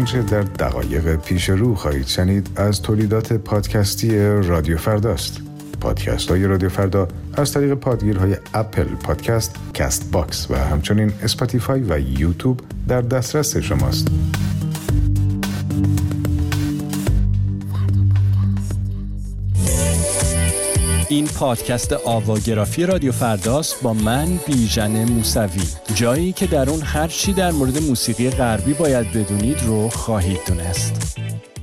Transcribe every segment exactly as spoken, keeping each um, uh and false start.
آنچه در دقایق پیش رو خواهید شنید از تولیدات پادکستی رادیو فرداست. پادکست های رادیو فردا از طریق پادگیرهای اپل پادکست، کست باکس و همچنین اسپاتیفای و یوتیوب در دسترس شماست. این پادکست آواگرافی رادیو فرداست با من بیژن موسوی، جایی که در اون هر چی در مورد موسیقی غربی باید بدونید رو خواهید دونست.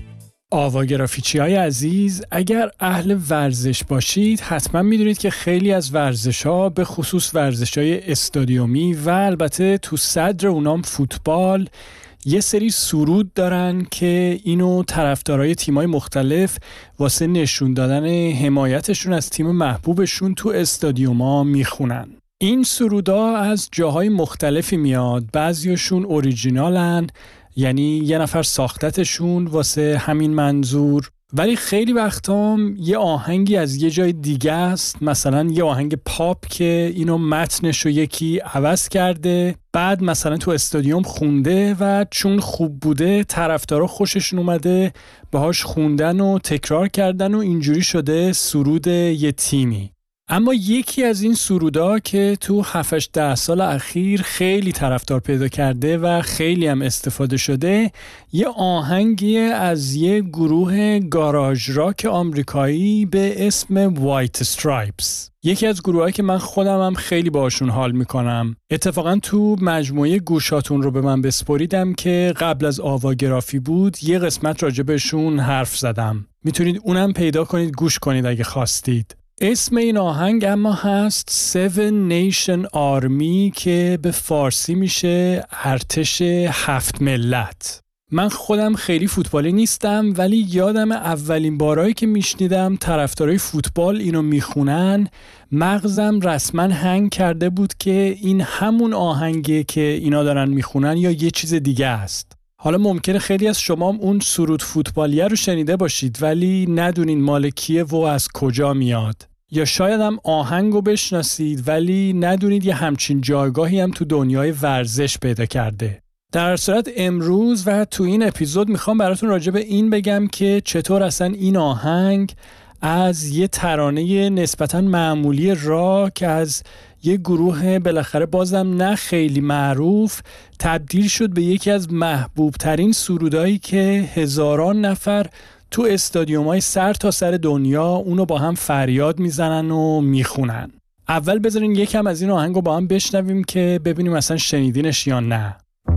آواگرافیچی های عزیز، اگر اهل ورزش باشید حتما میدونید که خیلی از ورزش ها به خصوص ورزش های استادیومی و البته تو صدر اونام فوتبال یه سری سرود دارن که اینو طرفدارای تیمای مختلف واسه نشون دادن حمایتشون از تیم محبوبشون تو استادیوما میخونن. این سرودا از جاهای مختلفی میاد، بعضیاشون اوریجینالن، یعنی یه نفر ساختتشون واسه همین منظور، ولی خیلی وقتام یه آهنگی از یه جای دیگه است، مثلا یه آهنگ پاپ که اینو متنشو یکی عوض کرده، بعد مثلا تو استادیوم خونده و چون خوب بوده طرفدارا خوششون اومده باهاش خوندن و تکرار کردن و اینجوری شده سرود یه تیمی. اما یکی از این سرودا که تو هفت ده سال اخیر خیلی طرفدار پیدا کرده و خیلی هم استفاده شده، یه آهنگی از یه گروه گاراژ راک آمریکایی به اسم وایت استرایپس. یکی از گروهایی که من خودم هم خیلی باشون حال میکنم. اتفاقا تو مجموعه گوشاتون رو به من بسپاریدم که قبل از آواگرافی بود، یه قسمت راجع بهشون حرف زدم. میتونید اونم پیدا کنید، گوش کنید اگه خواستید. اسم این آهنگ اما هست Seven Nation Army که به فارسی میشه ارتش هفت ملت. من خودم خیلی فوتبالی نیستم، ولی یادم اولین بارایی که میشنیدم طرفدارای فوتبال اینو میخونن مغزم رسما هنگ کرده بود که این همون آهنگه که اینا دارن میخونن یا یه چیز دیگه است. حالا ممکنه خیلی از شما اون سرود فوتبالیه رو شنیده باشید ولی ندونین مال کیه و از کجا میاد، یا شاید هم آهنگو بشناسید ولی ندونید یه همچین جایگاهی هم تو دنیای ورزش پیدا کرده. در صورت امروز و تو این اپیزود میخوام براتون راجع به این بگم که چطور اصلا این آهنگ از یه ترانه نسبتاً معمولی راک از یه گروه بالاخره بازم نه خیلی معروف تبدیل شد به یکی از محبوب ترین سرودایی که هزاران نفر تو استادیوم‌های سر تا سر دنیا اونو با هم فریاد میزنن و میخونن. اول بذارین یکم از این آهنگو با هم بشنویم که ببینیم اصلا شنیدینش یا نه.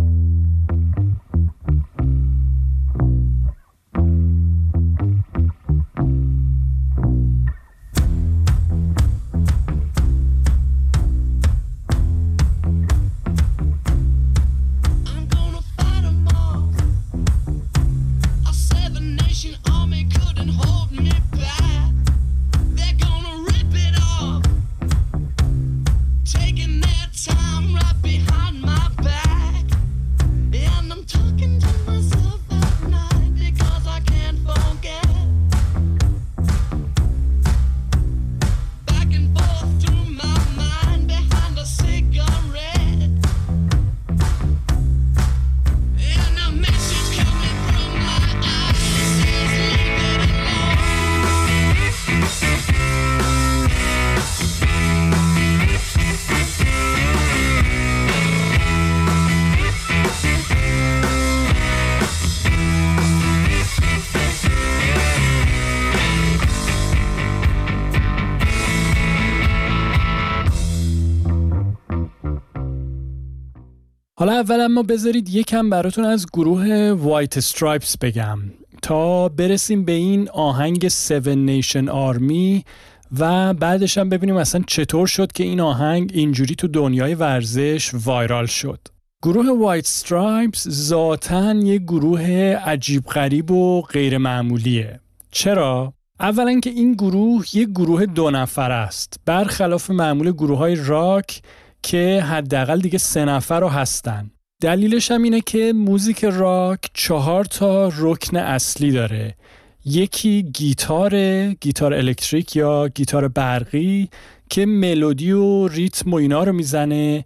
حالا اول اما بذارید یکم براتون از گروه وایت استرایپس بگم تا برسیم به این آهنگ Seven Nation Army و بعدش هم ببینیم اصلا چطور شد که این آهنگ اینجوری تو دنیای ورزش وایرال شد. گروه وایت استرایپس ذاتاً یه گروه عجیب غریب و غیر معمولیه. چرا؟ اولا که این گروه یه گروه دو نفر است، برخلاف معمول گروه‌های راک که حداقل دیگه سه نفر رو هستن. دلیلش هم اینه که موزیک راک چهار تا رکن اصلی داره. یکی گیتار، گیتار الکتریک یا گیتار برقی که ملودی و ریتم و اینا رو میزنه.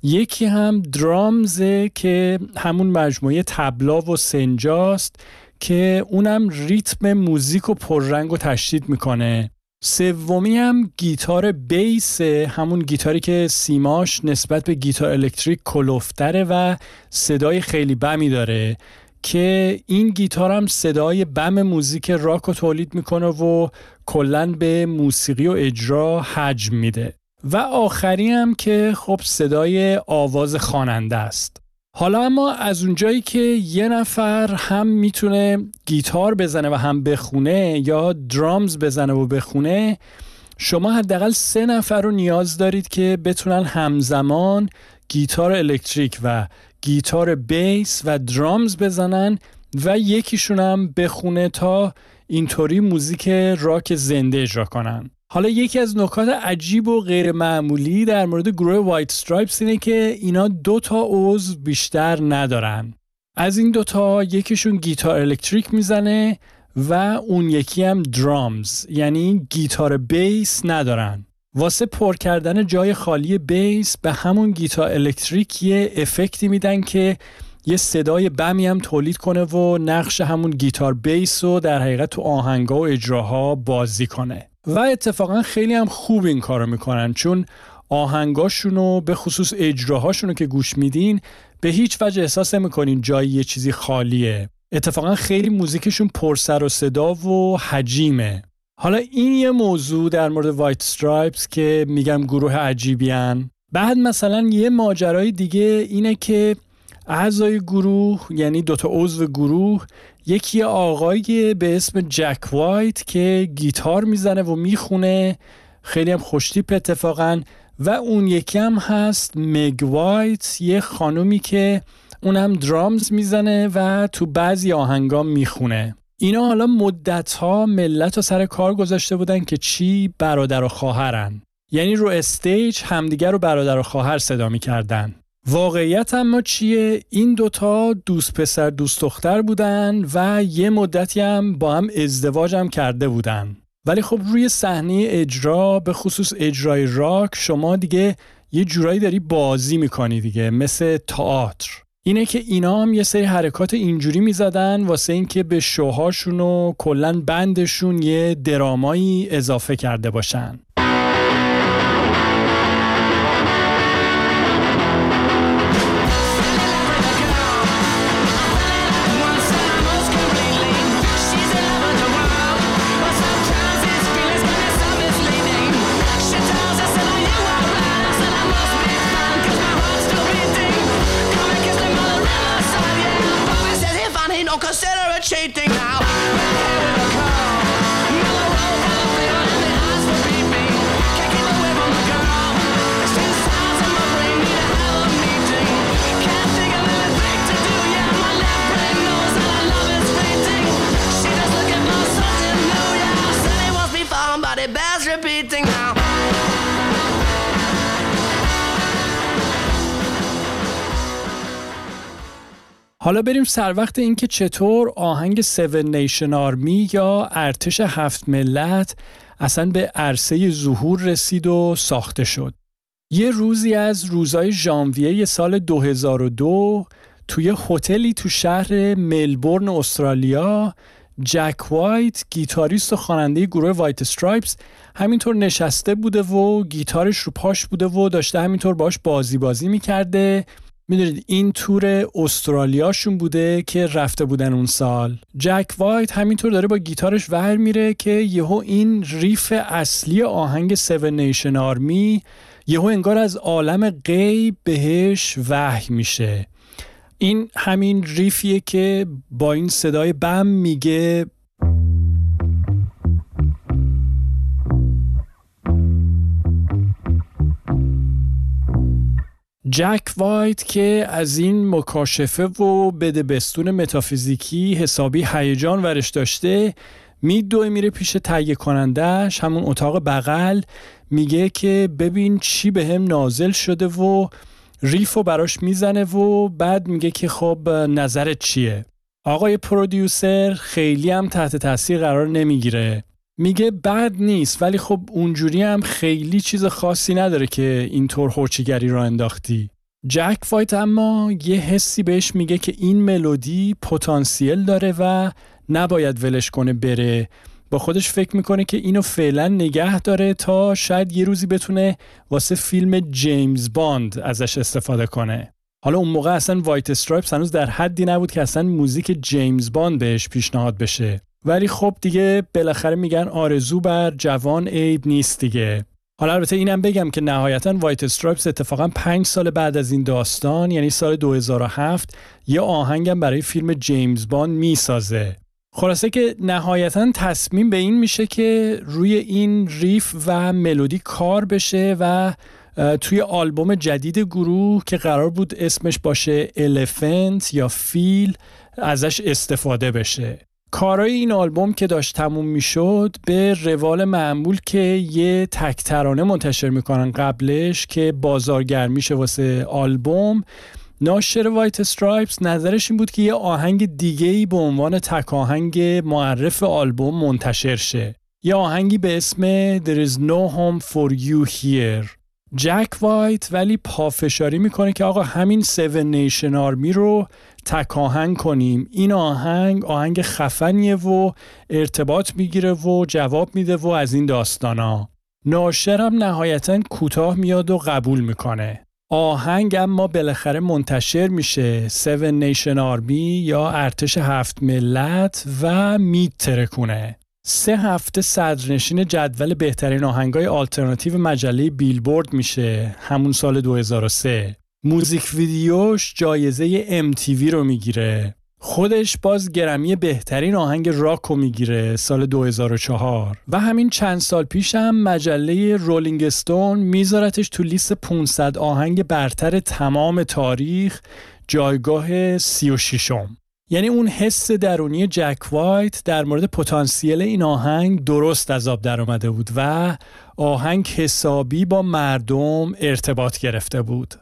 یکی هم درامزه که همون مجموعه طبلا و سنجاست که اونم ریتم موزیک و پررنگ رو تشدید میکنه. سومی هم گیتار بیس، همون گیتاری که سیماش نسبت به گیتار الکتریک کلوفتره و صدای خیلی بمی داره که این گیتار هم صدای بم موزیک راک رو تولید میکنه و کلاً به موسیقی و اجرا حجم میده. و آخری هم که خب صدای آواز خواننده است. حالا اما از اونجایی که یه نفر هم میتونه گیتار بزنه و هم بخونه یا درامز بزنه و بخونه، شما حداقل سه نفر رو نیاز دارید که بتونن همزمان گیتار الکتریک و گیتار بیس و درامز بزنن و یکیشون هم بخونه تا اینطوری موزیک راک زنده اجرا کنن. حالا یکی از نکات عجیب و غیر معمولی در مورد گروه وایت استرایپس اینه که اینا دو تا عضو بیشتر ندارن. از این دوتا یکیشون گیتار الکتریک میزنه و اون یکی هم درامز، یعنی گیتار بیس ندارن. واسه پر کردن جای خالی بیس به همون گیتار الکتریک یه افکتی میدن که یه صدای بمی هم تولید کنه و نقش همون گیتار بیس رو در حقیقت تو آهنگا و اجراها بازی کنه. و اتفاقا خیلی هم خوب این کارو میکنن، چون آهنگاشونو به خصوص اجراهاشونو که گوش میدین به هیچ وجه احساس نمیکنین جایی یه چیزی خالیه. اتفاقا خیلی موزیکشون پر سر و صدا و حجیمه. حالا این یه موضوع در مورد وایت استرایپس که میگم گروه عجیبیان. بعد مثلا یه ماجرای دیگه اینه که اعضای گروه، یعنی دوتا عضو گروه، یکی آقایی به اسم جک وایت که گیتار میزنه و میخونه، خیلی هم خوشتیپ اتفاقا، و اون یکی هم هست مگ وایت، یه خانومی که اونم درامز میزنه و تو بعضی آهنگا میخونه. اینا حالا مدت‌ها ملت رو سر کار گذاشته بودن که چی برادر و خواهرن، یعنی رو استیج همدیگر رو برادر و خواهر صدا میکردن. واقعیت اما چیه؟ این دوتا دوست پسر دوست دختر بودن و یه مدتی هم با هم ازدواج هم کرده بودن. ولی خب روی صحنه اجرا، به خصوص اجرای راک، شما دیگه یه جورایی داری بازی میکنی دیگه، مثل تئاتر. اینه که اینا هم یه سری حرکات اینجوری میزدن واسه این که به شوهاشون و کلن بندشون یه درامایی اضافه کرده باشن. حالا بریم سر وقت این که چطور آهنگ Seven Nation Army یا ارتش هفت ملت اصلا به عرصه ظهور رسید و ساخته شد. یه روزی از روزهای ژانویه سال دو هزار و دو توی هتلی تو شهر ملبورن استرالیا، جک وایت، گیتاریست و خواننده گروه وایت استرایپس، همینطور نشسته بوده و گیتارش رو پاش بوده و داشته همینطور باش بازی بازی میکرده. میدونید این تور استرالیاشون بوده که رفته بودن اون سال. جک وایت همینطور داره با گیتارش ور میره که یهو این ریف اصلی آهنگ Seven Nation Army یهو انگار از عالم غیب بهش وحی میشه. این همین ریفیه که با این صدای بم میگه جک وایت که از این مکاشفه و بدبستون متافیزیکی حسابی هیجان ورش داشته، میدوه میره پیش تهیه کنندش، همون اتاق بغل، میگه که ببین چی به هم نازل شده و ریفو براش میزنه و بعد میگه که خب نظرت چیه؟ آقای پرودیوسر خیلی هم تحت تاثیر قرار نمیگیره، میگه بد نیست ولی خب اونجوری هم خیلی چیز خاصی نداره که اینطور هوچیگری را انداختی. جک وایت اما یه حسی بهش میگه که این ملودی پتانسیل داره و نباید ولش کنه بره. با خودش فکر میکنه که اینو فعلا نگه داره تا شاید یه روزی بتونه واسه فیلم جیمز باند ازش استفاده کنه. حالا اون موقع اصلا وایت استرایپس هنوز در حدی نبود که اصلا موزیک جیمز باند بهش پیشنهاد بشه. ولی خب دیگه بالاخره میگن آرزو بر جوان عیب نیست دیگه. حالا البته اینم بگم که نهایتاً وایت استرایپس اتفاقاً پنج سال بعد از این داستان، یعنی سال دو هزار و هفت، یه آهنگم برای فیلم جیمز باند میسازه. خلاصه که نهایتاً تصمیم به این میشه که روی این ریف و ملودی کار بشه و توی آلبوم جدید گروه که قرار بود اسمش باشه الیفنت یا فیل ازش استفاده بشه. کارای این آلبوم که داشت تموم میشد به روال معمول که یه تک ترانه منتشر میکنن قبلش که بازارگرمیشه واسه آلبوم، ناشر وایت استرایپس نظرش این بود که یه آهنگ دیگه‌ای به عنوان تک آهنگ معرف آلبوم منتشر شه. یه آهنگی به اسم There is no home for you here. جک وایت ولی پافشاری میکنه که آقا همین سیون نیشن آرمی رو تک آهنگ کنیم. این آهنگ آهنگ خفنیه و ارتباط میگیره و جواب میده و از این داستانا. ناشرم نهایتاً کوتاه میاد و قبول میکنه. آهنگ اما بالاخره منتشر میشه، سیون نیشن آرمی یا ارتش هفت ملت، و میترکونه. سه هفته صدرنشین جدول بهترین آهنگای آلترناتیو مجله بیلبورد میشه همون سال دو هزار و سه. موزیک ویدیوش جایزه ام تی وی رو میگیره. خودش باز گرمی بهترین آهنگ راک رو میگیره سال دو هزار و چهار. و همین چند سال پیش هم مجله رولینگ استون میذارتش تو لیست پانصد آهنگ برتر تمام تاریخ، جایگاه سی و ششم. یعنی اون حس درونی جک وایت در مورد پتانسیل این آهنگ درست از آب در اومده بود و آهنگ حسابی با مردم ارتباط گرفته بود.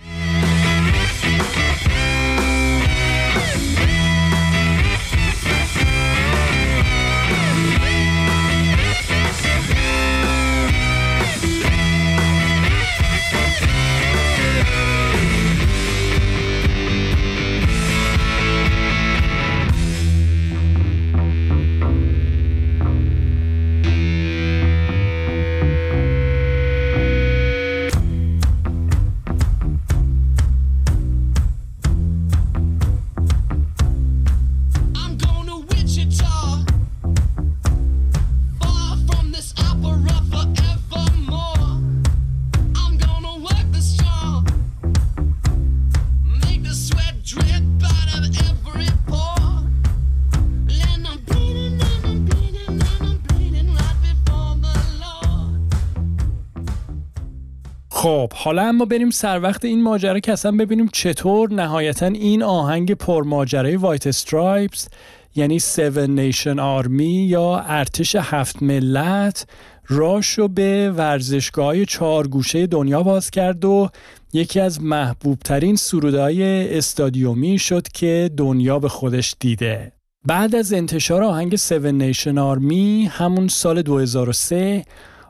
خب حالا اما بریم سر وقت این ماجرا که اصلا ببینیم چطور نهایتا این آهنگ پرماجرای وایت استرایپس یعنی سیون نیشن آرمی یا ارتش هفت ملت راشو به ورزشگاه‌های چهار گوشه دنیا باز کرد و یکی از محبوب ترین سرودهای استادیومی شد که دنیا به خودش دیده. بعد از انتشار آهنگ سیون نیشن آرمی همون سال دو هزار و سه،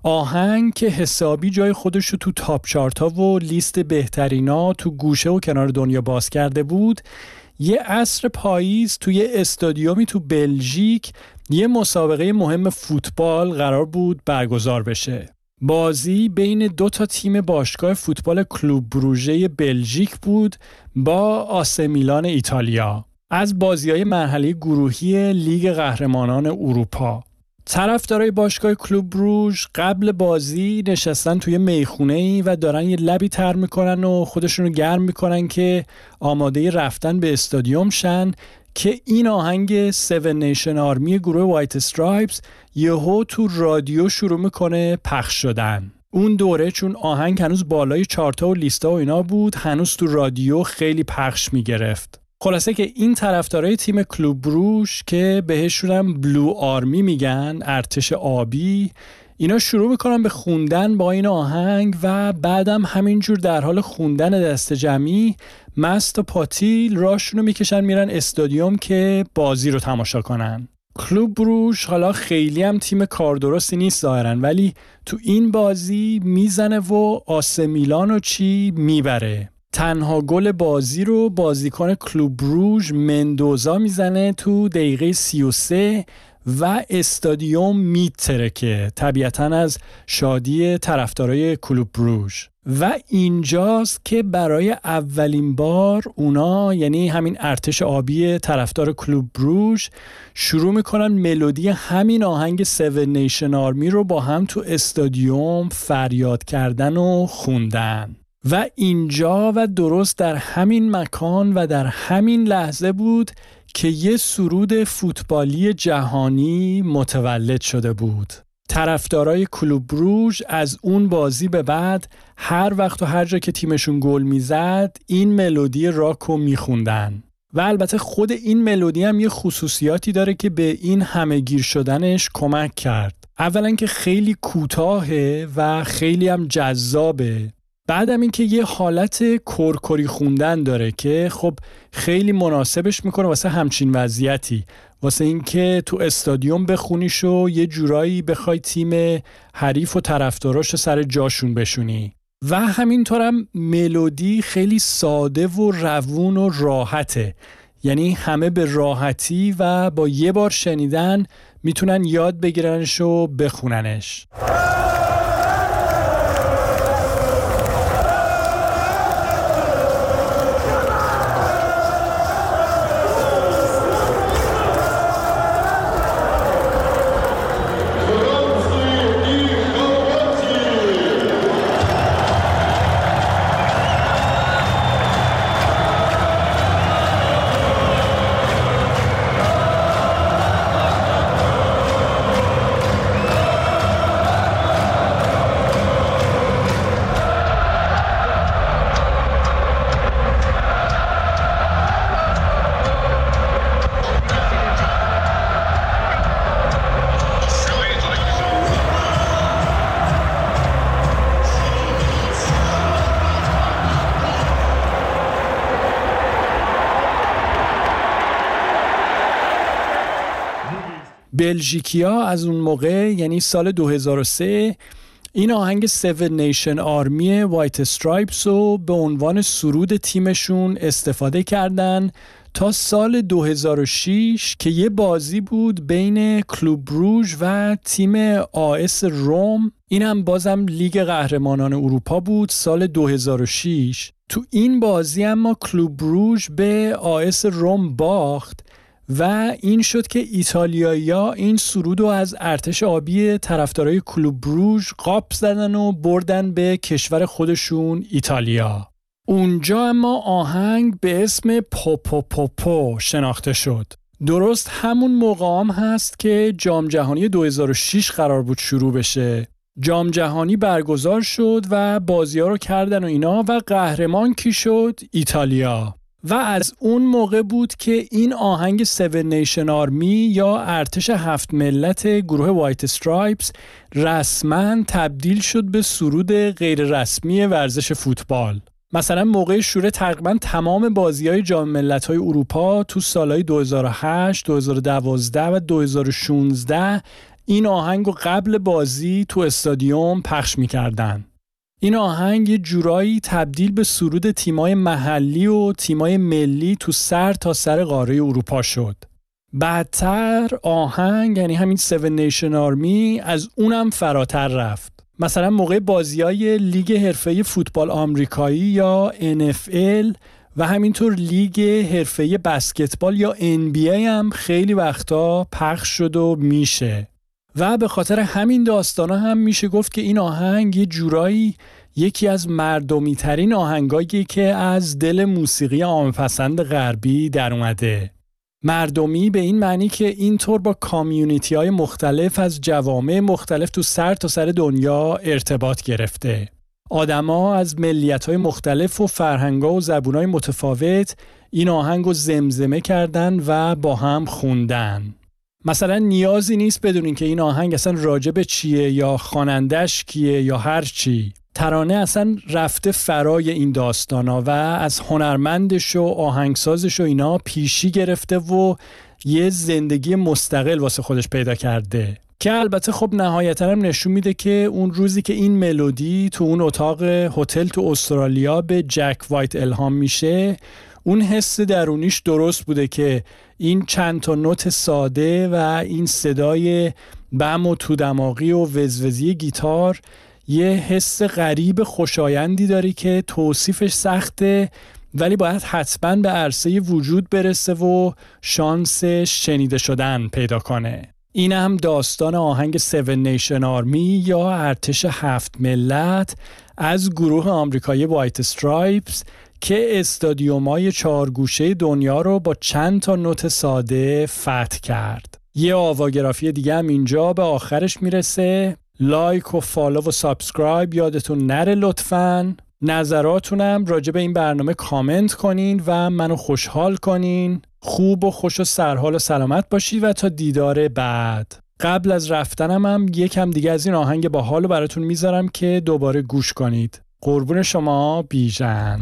آهنگ که حسابی جای خودش رو تو تاپ چارتا و لیست بهترینا تو گوشه و کنار دنیا باز کرده بود، یه عصر پاییز توی استادیومی تو بلژیک یه مسابقه مهم فوتبال قرار بود برگزار بشه. بازی بین دو تا تیم باشگاه فوتبال کلوب بروژه بلژیک بود با آسه میلان ایتالیا از بازی‌های مرحله گروهی لیگ قهرمانان اروپا. طرفدارای باشگاه کلوب بروژ قبل بازی نشستن توی میخونه‌ای و دارن یه لبی تر میکنن و خودشونو گرم میکنن که آماده رفتن به استادیوم شن که این آهنگ سیون نیشن آرمی گروه وایت استرایپس یهو تو رادیو شروع میکنه پخش شدن. اون دوره چون آهنگ هنوز بالای چارتا و لیستا و اینا بود، هنوز تو رادیو خیلی پخش میگرفت. خلاصه که این طرفدارای تیم کلوب بروژ که بهشون هم بلو آرمی میگن، ارتش آبی، اینا شروع میکنن به خوندن با این آهنگ و بعدم همینجور در حال خوندن دست جمعی مست و پاتیل راشونو میکشن میرن استادیوم که بازی رو تماشا کنن. کلوب بروژ حالا خیلی هم تیم کاردرستی نیست ظاهرن، ولی تو این بازی میزنه و آسه میلانو چی میبره. تنها گل بازی رو بازیکن کلوب بروژ مندوزا میزنه تو دقیقه سی و سه و استادیوم میترکه، طبیعتاً از شادی طرفدارای کلوب بروژ. و اینجاست که برای اولین بار اونا، یعنی همین ارتش آبی طرفدار کلوب بروژ، شروع میکنن ملودی همین آهنگ سیون نیشن آرمی رو با هم تو استادیوم فریاد کردن و خوندن. و اینجا و درست در همین مکان و در همین لحظه بود که یه سرود فوتبالی جهانی متولد شده بود. طرفدارای کلوب بروژ از اون بازی به بعد هر وقت و هر جا که تیمشون گل میزد این ملودی راکو میخوندن. و البته خود این ملودی هم یه خصوصیاتی داره که به این همه‌گیر شدنش کمک کرد. اولا که خیلی کوتاهه و خیلی هم جذابه. بعدم این که یه حالت کرکری خوندن داره که خب خیلی مناسبش میکنه واسه همچین وضعیتی، واسه این که تو استادیوم بخونیش و یه جورایی بخوای تیم حریف و طرفداراش سر جاشون بشونی. و همینطورم ملودی خیلی ساده و روون و راحته، یعنی همه به راحتی و با یه بار شنیدن میتونن یاد بگیرنش و بخوننش. بلژیکیا از اون موقع، یعنی سال دو هزار و سه، این آهنگ سیون نیشن آرمی وایت استرایپس رو به عنوان سرود تیمشون استفاده کردن تا سال دو هزار و شش که یه بازی بود بین کلوب بروژ و تیم آس روم. این هم بازم لیگ قهرمانان اروپا بود سال دو هزار و شش. تو این بازی اما کلوب بروژ به آس روم باخت و این شد که ایتالیایی‌ها این سرود رو از ارتش آبی طرفدارای کلوب بروژ قاپ زدن و بردن به کشور خودشون ایتالیا. اونجا اما آهنگ به اسم پوپو پوپو شناخته شد. درست همون موقع هم هست که جام جهانی دو هزار و شش قرار بود شروع بشه. جام جهانی برگزار شد و بازی‌ها رو کردن و اینا و قهرمان کی شد؟ ایتالیا. و از اون موقع بود که این آهنگ سیون نیشن آرمی یا ارتش هفت ملت گروه وایت استرایپس رسما تبدیل شد به سرود غیر رسمی ورزش فوتبال. مثلا موقع شروع تقریبا تمام بازی‌های جام ملت‌های اروپا تو سالهای دو هزار و هشت، دو هزار و دوازده و دو هزار و شانزده این آهنگ رو قبل بازی تو استادیوم پخش می‌کردن. این آهنگ یه جورایی تبدیل به سرود تیمای محلی و تیمای ملی تو سر تا سر قاره اروپا شد. بعدتر آهنگ، یعنی همین سیون نیشن آرمی، از اونم فراتر رفت. مثلا موقع بازی‌های لیگ حرفه‌ای فوتبال آمریکایی یا ان اف ال و همینطور لیگ حرفه‌ای بسکتبال یا ان بی ای هم خیلی وقتا پخش شد و میشه. و به خاطر همین داستانا هم میشه گفت که این آهنگ یه جورایی یکی از مردمی ترین آهنگایی که از دل موسیقی عامه‌پسند غربی در اومده. مردمی به این معنی که اینطور با کامیونیتی های مختلف از جوامع مختلف تو سر تا سر دنیا ارتباط گرفته. آدما از ملیت های مختلف و فرهنگ ها و زبون های متفاوت این آهنگ رو زمزمه کردن و با هم خوندن. مثلا نیازی نیست بدونین که این آهنگ اصلا راجب چیه یا خوانندش کیه یا هر چی. ترانه اصلا رفته فرای این داستانا و از هنرمندش و آهنگسازش و اینا پیشی گرفته و یه زندگی مستقل واسه خودش پیدا کرده. که البته خب نهایتاً هم نشون میده که اون روزی که این ملودی تو اون اتاق هتل تو استرالیا به جک وایت الهام میشه، اون حس درونیش درست بوده که این چند تا نوت ساده و این صدای بم و تو دماغی و وزوزی گیتار یه حس غریب خوشایندی داره که توصیفش سخته، ولی باید حتما به عرصه وجود برسه و شانس شنیده شدن پیدا کنه. این هم داستان آهنگ Seven Nation Army یا ارتش هفت ملت از گروه آمریکایی وایت استرایپس که استادیومای چهارگوشه دنیا رو با چند تا نوت ساده فتح کرد. یه آواگرافی دیگه هم اینجا به آخرش میرسه. لایک و فالو و سابسکرایب یادتون نره لطفاً. نظراتونم راجع به این برنامه کامنت کنین و منو خوشحال کنین. خوب و خوش و سرحال و سلامت باشید و تا دیدار بعد. قبل از رفتنم هم یکم دیگه از این آهنگ باحالو براتون میذارم که دوباره گوش کنید. قربون شما، بیژن.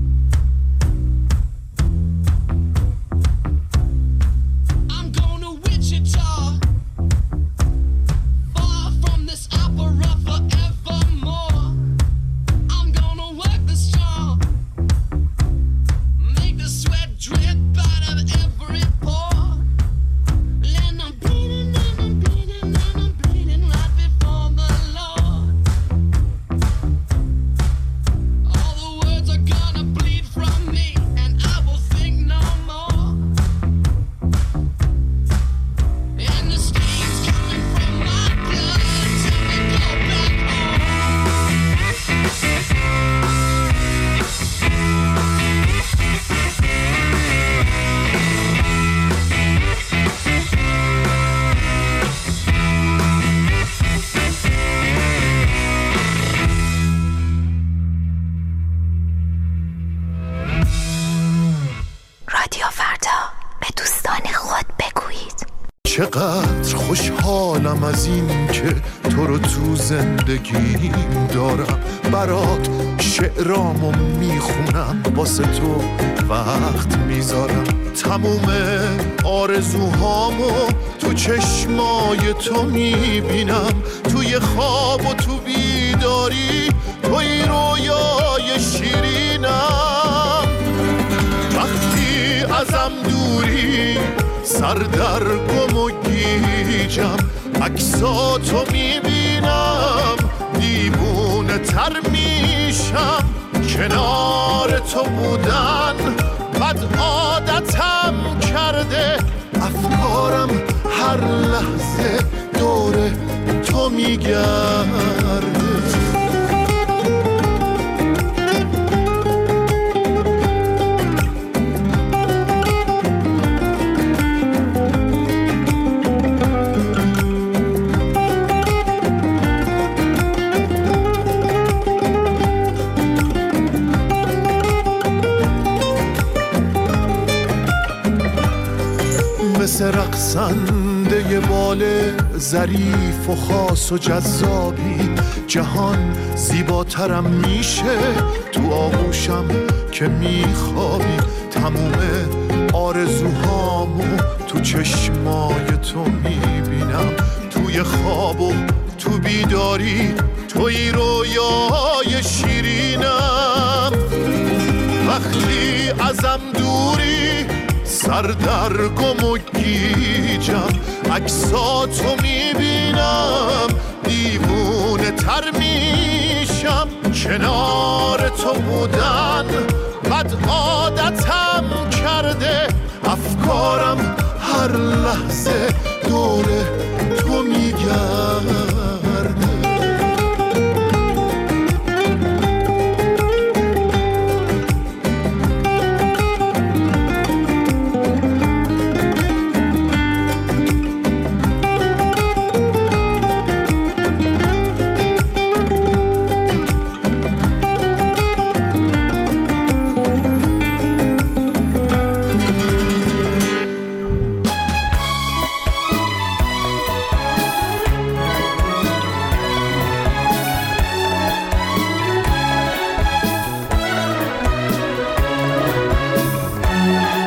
چقدر خوشحالم از این که تو رو تو زندگیم دارم، برات شعرامو میخونم، واسه تو وقت میذارم، تموم آرزوهامو تو چشمای تو میبینم، توی خواب و تو بیداری توی رویای شیرینم. وقتی ازم دوری سر در گم و گیجم، عکساتو میبینم دیوونه تر میشم، کنار تو بودن بد عادتم کرده، افکارم هر لحظه دور تو میگرده. مثل رقصنده ی بال ظریف و خاص و جذابی، جهان زیباترم میشه تو آغوشم که میخوابی، تموم آرزوهامو تو چشمای تو میبینم، توی خواب و تو بیداری توی رویای شیرینم. وقتی ازم دوری سر در گم و گیجم، عکساتو میبینم دیوونه تر میشم، کنار تو بودن بد عادتم کرده، افکارم هر لحظه دور تو میگرده.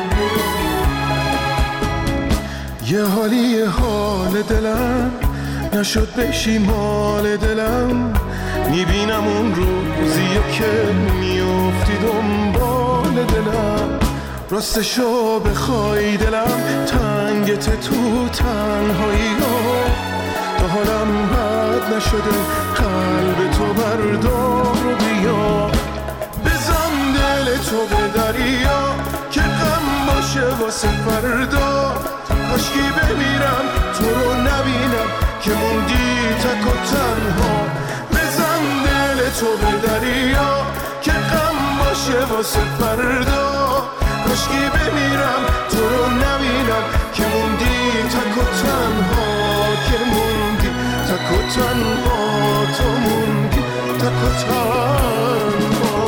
یه حالی حال دلم نشد بشی مال دلم. میبینم اون روزی که میافتی دنبال دلم. راستشو بخوای دلم تنگت تو تنهایی ها. تا حالم بد نشده قلب تو بردار و بیا. بزن دل تو به دریا که غم باشه واسه فردا. کاشکی بمیرم تو رو نبینم که موندی تک و تنها. بزن دل تو به دریا که غم باشه واسه فردا. کاشکی بمیرم تو رو نبینم که موندی تک و تنها. که موندی تک و تنها. تو موندی تک و تنها.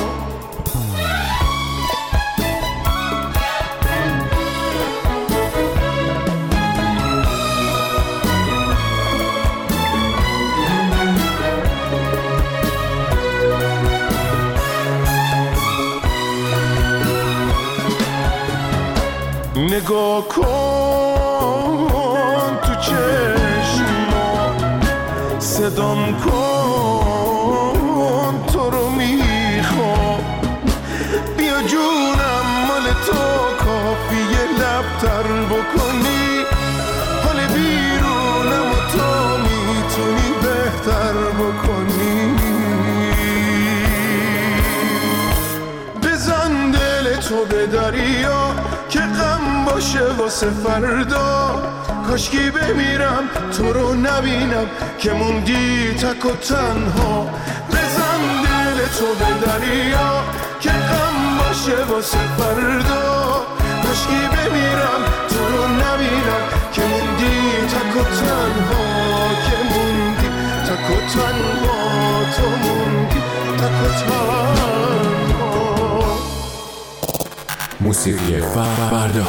نگاه کن تو چشما، صدام کن تو رو میخوام. بیا جونم مال تو کافیه لب تر بکنی. حال بیرونم و تو میتونی بهتر بکنی. بزن دل تو به دریا که غم باشه واسه فردا. کاشکی بمیرم تو رو نبینم که موندی تک و تنها. بزن دل تو به دریا که غم باشه واسه فردا. کاشکی بمیرم تو رو نبینم که موندی تک و تنها. که موندی تک و تنها. تو موندی تک و تنها. موسیقی فردا.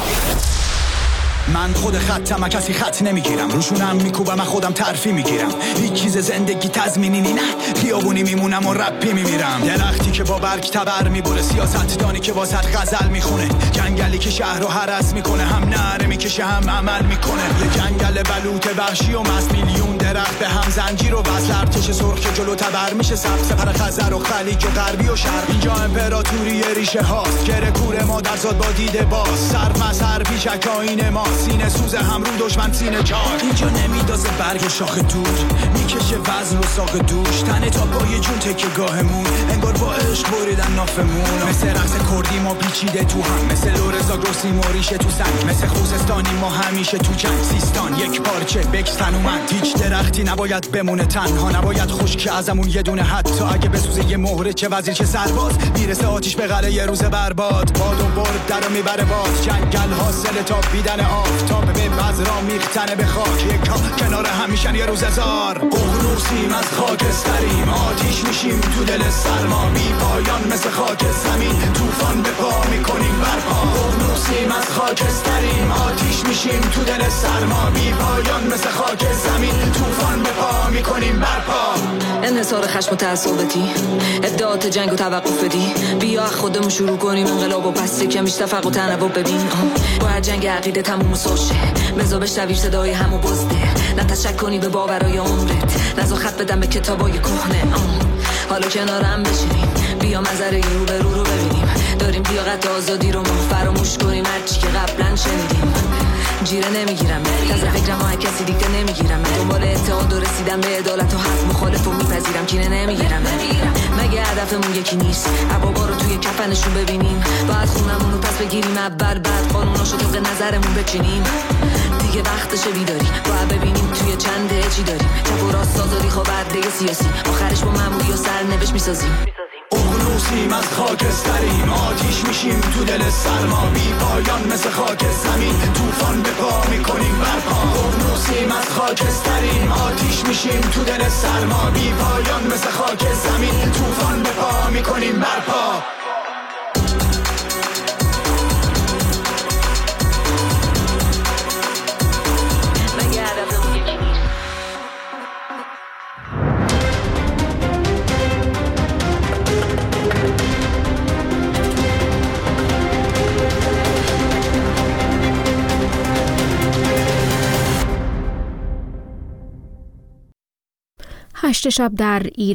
من خود خطم، کسی خط نمیگیرم. روشونم میکوبم، من خودم ترفی میگیرم. هیچ چیز زندگی تضمینی نه. خیابونی میمونم و رپی میمیرم. درختی که با برگ تبر میبره، سیاستدانی که واسط غزل میخونه، جنگلی که شهر رو هرس میکنه، هم نعره میکشه هم عمل میکنه. یه جنگل بلوط وحشی و مست، میلیون درخت به هم زنجیر و وصل. ارتش سرخ که جلو تبر میشه، سبز سپر خزر و خلیج و غربی و شرق. اینجا امپراتوری ریشه هاست، گره کور مادرزاد با دیده باز. سر مذهب پیشک آینه ما، سینه سوز هم رو دشمن سینه چاک. اینجا نمیدازه برگ شاخ دور، میکشه وزن و ساق دوش. تنه تا پای جون تکه گاهمون، انگار با عشق بریدن نافمون. مثل رقص کردی ما پیچیده تو هم، مثل لورزا گرسیم و ریشه تو سنگ. مثل خوزستانی ما همیشه تو جنگ. سیستان یک پارچه بکس تنومند. هیچ درختی نباید بمونه تنها، نباید خشک ازمون یه دونه. حتی اگه بسوزه یه مهره، چه وزیر چه سرباز، میرسه آتیش به قلعه یه روز برباد. باد و برد درو میبره باز، جنگل حاصل تا بیدن آفتاب به بذرا میختنه به خاک. یکا کنار همیشن یه روز هزار. ققنوسیم از خاکستریم، آتیش میشیم تو دل سرما. بی پایان مثل خاک زمین، طوفان به پا میکنیم برپا. ققنوسیم از خاکستریم، آتیش میشیم تو دل سرما. بی پایان مثل خاک زمین، طوفان به پا میکنیم برپا. انحصار خشم و تعصباتی، ادعات جنگ و توقف بدی. بیا خودمون شروع کنیم انقلاب و پس کمیش تفرق و تنوع ببین. باید جنگ عقیده تموم سوشه، بزا بشنوی صدای همو بزده. نه تشک کنی به باورای عمرت، نزا خط بدم به کتابای کهنه. حالا کنارم بشینیم، بیا منظره رو به رو رو ببینیم. داریم لیاقت آزادی رو ما فراموش کنیم، هرچی که قبلا شنیدیم. جیره نمیگیرم، تازه فکرم ها کسی دیگه نمیگیرم. دنبال اتحاد و رسیدم به عدالت و حق مخالف و میپذیرم. کینه نمیگیرم، مگه هدفمون یکی نیست؟ عبابا رو توی کفنشون ببینیم، بعد خونمون رو پس بگیریم اول، بعد قانوناشو طبق نظرمون بچینیم. دیگه وقتشه بیداری، باید ببینیم توی چنده چی داریم. چپ و راست آزادی خواه برده سیاسی، آخرش با معمولی و سرنوشت میسازیم. ققنوسیم از خاکستریم، آتیش میشیم تو دل سرما. بی پایان مثل خاک زمین، طوفان به پا میکنیم برپا. ققنوسیم از خاکستریم، آتیش میشیم تو دل سرما. بی پایان مثل خاک زمین، طوفان به پا میکنیم برپا. هشت شب در ایران